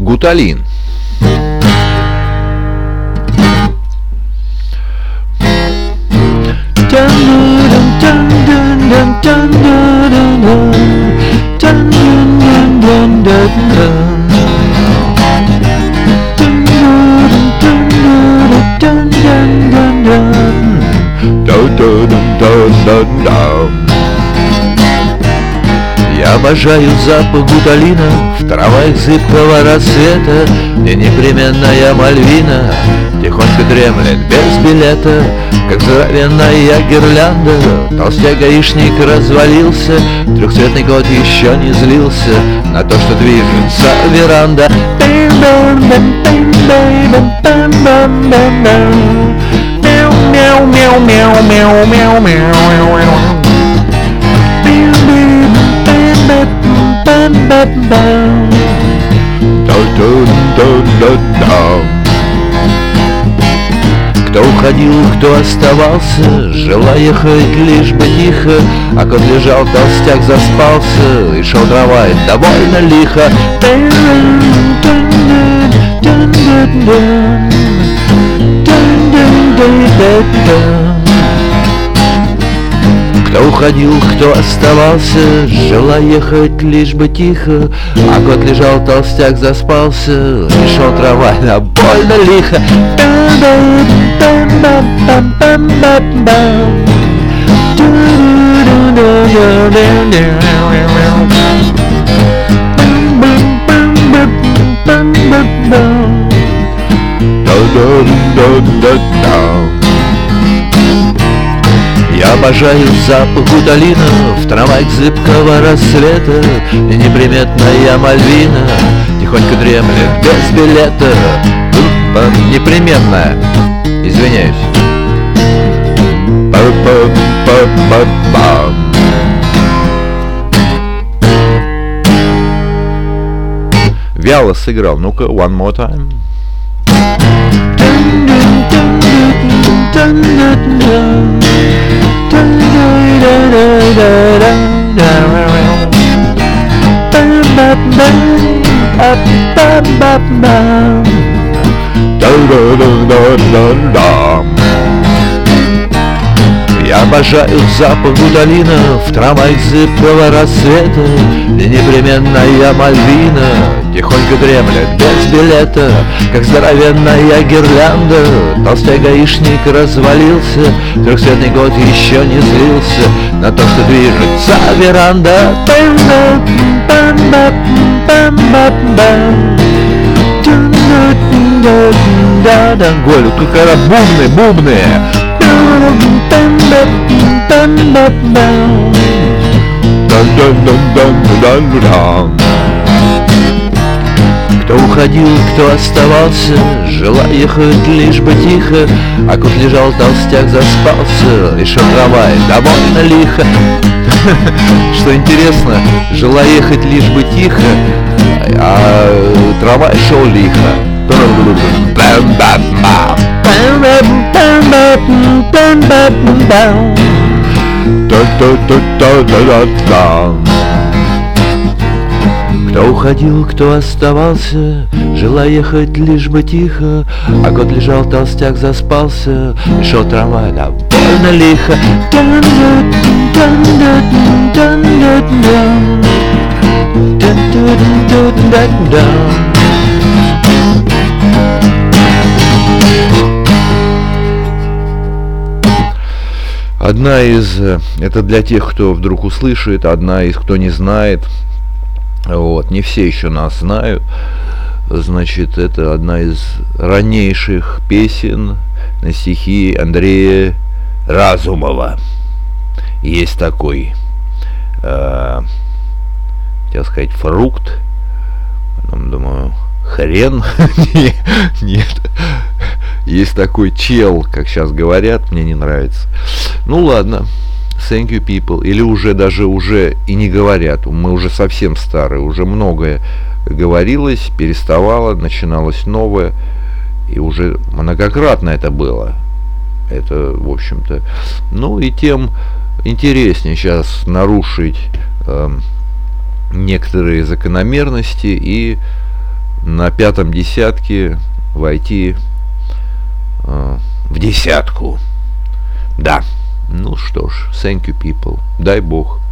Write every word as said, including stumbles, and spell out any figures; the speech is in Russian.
Гуталин. Я обожаю запах гуталина в травах зыбкого рассвета, где непременная мальвина тихонько дремлет без билета, как здоровенная гирлянда. Толстяк гаишник развалился, трехцветный кот еще не злился на то, что движется веранда. Кто уходил, кто оставался, желая ехать лишь бы тихо, а кот лежал, толстяк заспался, и шел трава довольно лихо. Кто уходил, кто оставался, желая ехать лишь бы тихо, а кот лежал, толстяк заспался, и шел трава довольно лихо. Я обожаю запах гуталина в травах зыбкого рассвета, и неприметная мальвина тихонько дремлет без билета. Непременная, извиняюсь. Вяло сыграл, ну-ка, one more time. Я обожаю запах гуталина в травах зыбкого рассвета, и непременная мальвина тихонько дремлет без билета, как здоровенная гирлянда. Толстый гаишник развалился, трехцветный год еще не злился на то, что движется веранда. Голю, тут когда бубны, бубны. Кто уходил, кто оставался, желая ехать лишь бы тихо, а кот лежал, толстяк заспался, и шел трава довольно лихо. Что интересно, желая ехать лишь бы тихо, а трава шел лихо. Кто уходил, кто оставался, желая ехать лишь бы тихо, а кот лежал, толстяк заспался, и шел трамвай довольно лихо. Одна из, это для тех, кто вдруг услышит, одна из, кто не знает, вот, не все еще нас знают, значит, это одна из раннейших песен на стихи Андрея Разумова. Есть такой, э, хотел сказать, фрукт, потом думаю, хрен, нет, есть такой чел, как сейчас говорят, мне не нравится. Ну ладно, thank you people, или уже даже уже и не говорят, мы уже совсем старые, уже многое говорилось, переставало, начиналось новое, и уже многократно это было. Это, в общем-то, ну и тем интереснее сейчас нарушить э, некоторые закономерности и на пятом десятке войти э, в десятку. Да. Ну что ж, thank you, people. Дай бог.